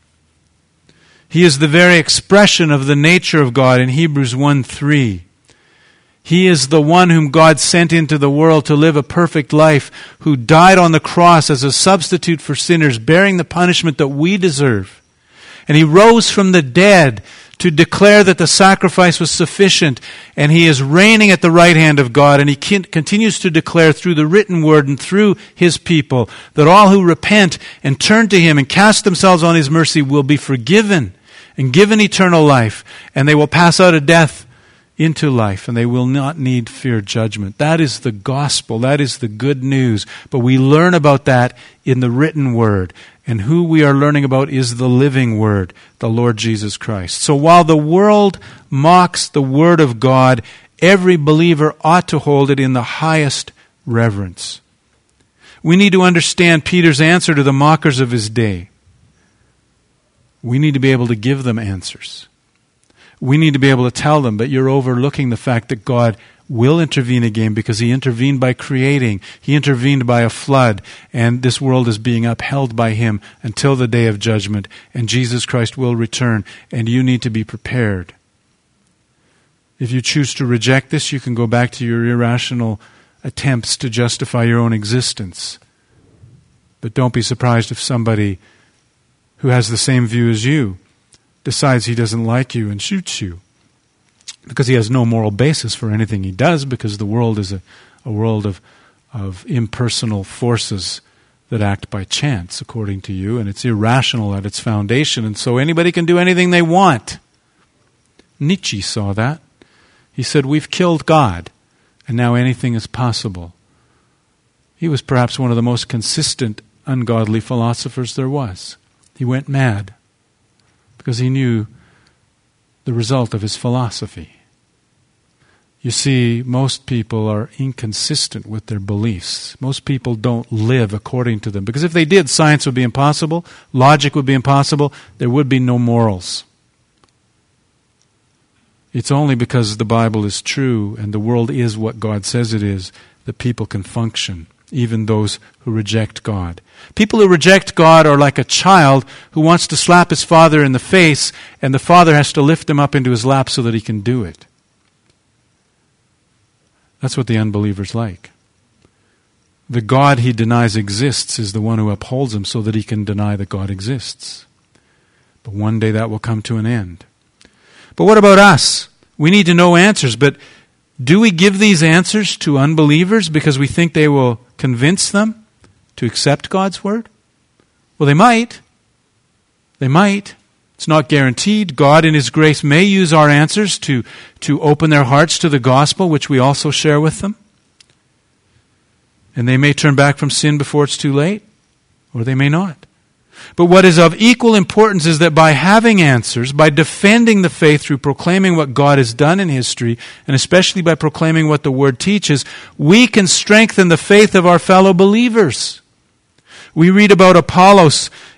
He is the very expression of the nature of God in Hebrews 1:3. He is the one whom God sent into the world to live a perfect life, who died on the cross as a substitute for sinners, bearing the punishment that we deserve. And He rose from the dead to declare that the sacrifice was sufficient, and He is reigning at the right hand of God, and He continues to declare through the written Word and through His people that all who repent and turn to Him and cast themselves on His mercy will be forgiven and given eternal life, and they will pass out of death into life, and they will not need fear judgment. That is the gospel. That is the good news. But we learn about that in the written Word, and who we are learning about is the living Word, the Lord Jesus Christ. So while the world mocks the Word of God, every believer ought to hold it in the highest reverence. We need to understand Peter's answer to the mockers of his day. We need to be able to give them answers. We need to be able to tell them, but you're overlooking the fact that God will intervene again, because He intervened by creating. He intervened by a flood, and this world is being upheld by Him until the day of judgment, and Jesus Christ will return, and you need to be prepared. If you choose to reject this, you can go back to your irrational attempts to justify your own existence. But don't be surprised if somebody who has the same view as you decides he doesn't like you and shoots you, because he has no moral basis for anything he does, because the world is a world of impersonal forces that act by chance, according to you, and it's irrational at its foundation, and so anybody can do anything they want. Nietzsche saw that. He said, we've killed God, and now anything is possible. He was perhaps one of the most consistent, ungodly philosophers there was. He went mad because he knew the result of his philosophy. You see, most people are inconsistent with their beliefs. Most people don't live according to them. Because if they did, science would be impossible, logic would be impossible, there would be no morals. It's only because the Bible is true and the world is what God says it is that people can function, even those who reject God. People who reject God are like a child who wants to slap his father in the face, and the father has to lift him up into his lap so that he can do it. That's what the unbeliever's like. The God he denies exists is the one who upholds him so that he can deny that God exists. But one day that will come to an end. But what about us? We need to know answers, but do we give these answers to unbelievers because we think they will convince them to accept God's Word? Well, they might. They might. It's not guaranteed. God in His grace may use our answers to open their hearts to the gospel, which we also share with them. And they may turn back from sin before it's too late, or they may not. But what is of equal importance is that by having answers, by defending the faith through proclaiming what God has done in history, and especially by proclaiming what the Word teaches, we can strengthen the faith of our fellow believers. We read about Apollos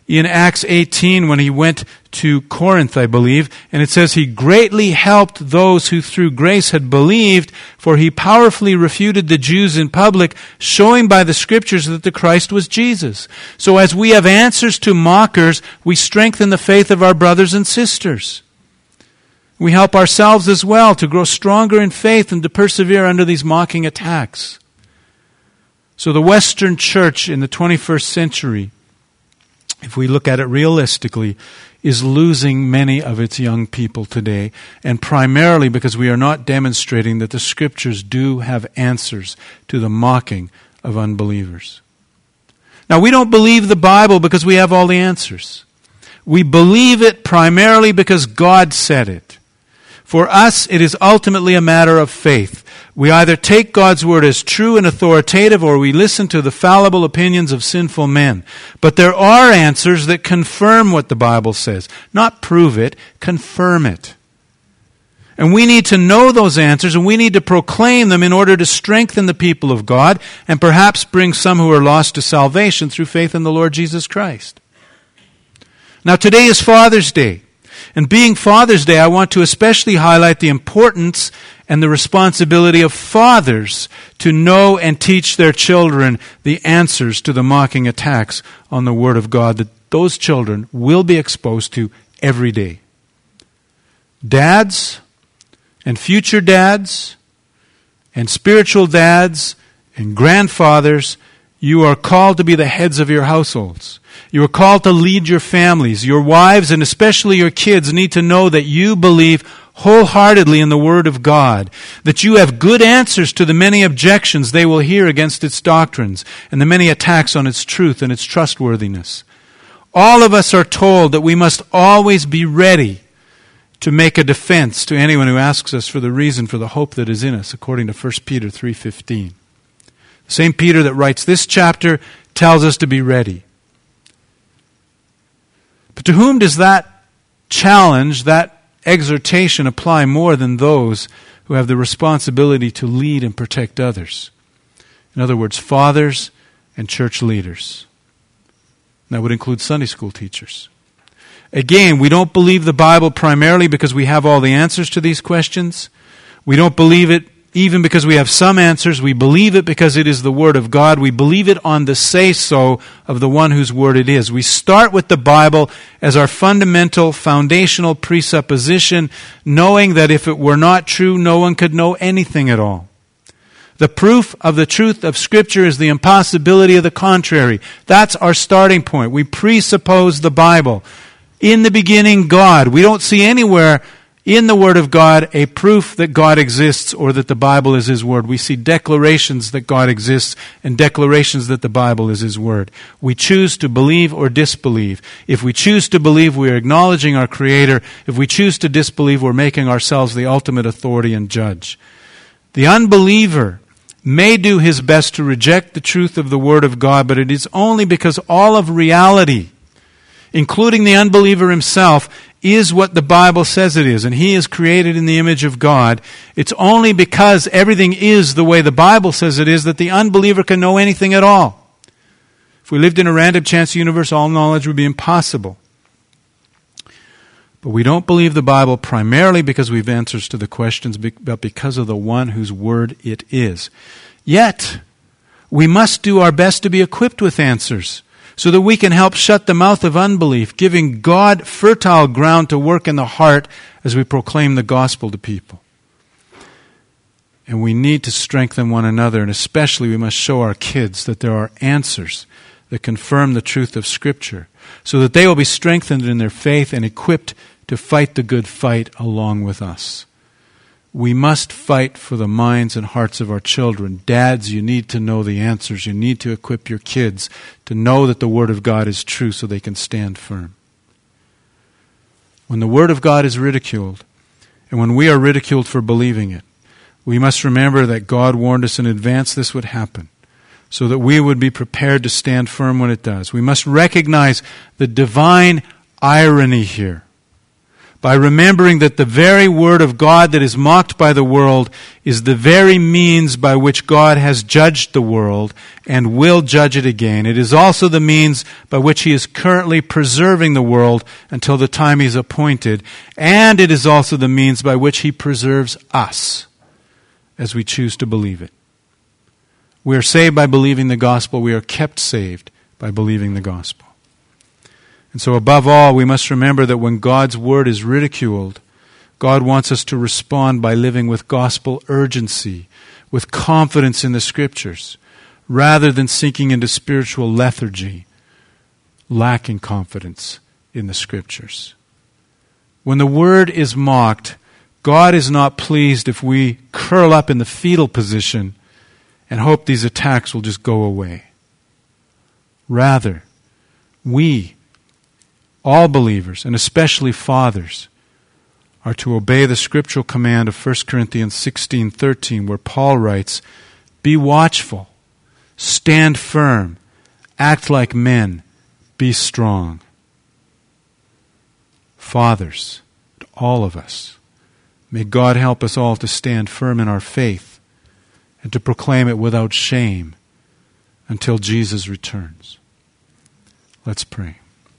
in Acts 18 when he went to Corinth, I believe, and it says he greatly helped those who through grace had believed, for he powerfully refuted the Jews in public, showing by the Scriptures that the Christ was Jesus. So as we have answers to mockers, we strengthen the faith of our brothers and sisters. We help ourselves as well to grow stronger in faith and to persevere under these mocking attacks. So the Western church in the 21st century, if we look at it realistically, is losing many of its young people today, and primarily because we are not demonstrating that the Scriptures do have answers to the mocking of unbelievers. Now, we don't believe the Bible because we have all the answers. We believe it primarily because God said it. For us, it is ultimately a matter of faith. We either take God's word as true and authoritative, or we listen to the fallible opinions of sinful men. But there are answers that confirm what the Bible says. Not prove it, confirm it. And we need to know those answers, and we need to proclaim them in order to strengthen the people of God, and perhaps bring some who are lost to salvation through faith in the Lord Jesus Christ. Now, today is Father's Day. And being Father's Day, I want to especially highlight the importance and the responsibility of fathers to know and teach their children the answers to the mocking attacks on the Word of God that those children will be exposed to every day. Dads and future dads and spiritual dads and grandfathers, you are called to be the heads of your households. You are called to lead your families. Your wives and especially your kids need to know that you believe wholeheartedly in the Word of God, that you have good answers to the many objections they will hear against its doctrines and the many attacks on its truth and its trustworthiness. All of us are told that we must always be ready to make a defense to anyone who asks us for the reason for the hope that is in us, according to 1 Peter 3:15. The same Peter that writes this chapter tells us to be ready. But to whom does that challenge, that exhortation apply more than those who have the responsibility to lead and protect others? In other words, fathers and church leaders. That would include Sunday school teachers. Again, we don't believe the Bible primarily because we have all the answers to these questions. We don't believe it even because we have some answers. We believe it because it is the Word of God. We believe it on the say-so of the one whose word it is. We start with the Bible as our fundamental, foundational presupposition, knowing that if it were not true, no one could know anything at all. The proof of the truth of Scripture is the impossibility of the contrary. That's our starting point. We presuppose the Bible. In the beginning, God. We don't see anywhere in the Word of God a proof that God exists or that the Bible is His Word. We see declarations that God exists and declarations that the Bible is His Word. We choose to believe or disbelieve. If we choose to believe, we are acknowledging our Creator. If we choose to disbelieve, we're making ourselves the ultimate authority and judge. The unbeliever may do his best to reject the truth of the Word of God, but it is only because all of reality, including the unbeliever himself, is what the Bible says it is, and he is created in the image of God. It's only because everything is the way the Bible says it is that the unbeliever can know anything at all. If we lived in a random chance universe, all knowledge would be impossible. But we don't believe the Bible primarily because we have answers to the questions, but because of the one whose word it is. Yet, we must do our best to be equipped with answers, so that we can help shut the mouth of unbelief, giving God fertile ground to work in the heart as we proclaim the gospel to people. And we need to strengthen one another, and especially we must show our kids that there are answers that confirm the truth of Scripture, so that they will be strengthened in their faith and equipped to fight the good fight along with us. We must fight for the minds and hearts of our children. Dads, you need to know the answers. You need to equip your kids to know that the Word of God is true so they can stand firm. When the Word of God is ridiculed, and when we are ridiculed for believing it, we must remember that God warned us in advance this would happen, so that we would be prepared to stand firm when it does. We must recognize the divine irony here. by remembering that the very word of God that is mocked by the world is the very means by which God has judged the world and will judge it again. It is also the means by which he is currently preserving the world until the time he is appointed, and it is also the means by which he preserves us as we choose to believe it. We are saved by believing the gospel. We are kept saved by believing the gospel. And so above all, we must remember that when God's word is ridiculed, God wants us to respond by living with gospel urgency, with confidence in the Scriptures, rather than sinking into spiritual lethargy, lacking confidence in the Scriptures. When the word is mocked, God is not pleased if we curl up in the fetal position and hope these attacks will just go away. Rather, we, all believers, and especially fathers, are to obey the scriptural command of 1 Corinthians 16:13, where Paul writes, "Be watchful, stand firm, act like men, be strong." Fathers, all of us, may God help us all to stand firm in our faith and to proclaim it without shame until Jesus returns. Let's pray.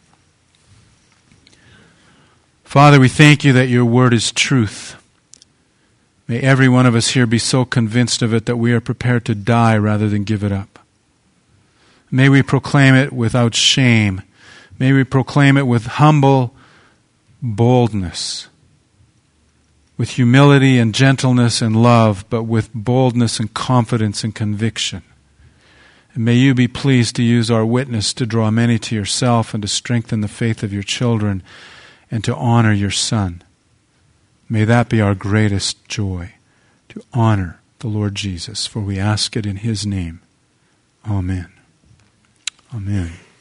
Father, we thank you that your word is truth. May every one of us here be so convinced of it that we are prepared to die rather than give it up. May we proclaim it without shame. May we proclaim it with humble boldness, with humility and gentleness and love, but with boldness and confidence and conviction. And may you be pleased to use our witness to draw many to yourself and to strengthen the faith of your children and to honor your Son. May that be our greatest joy, to honor the Lord Jesus, for we ask it in his name. Amen. Amen.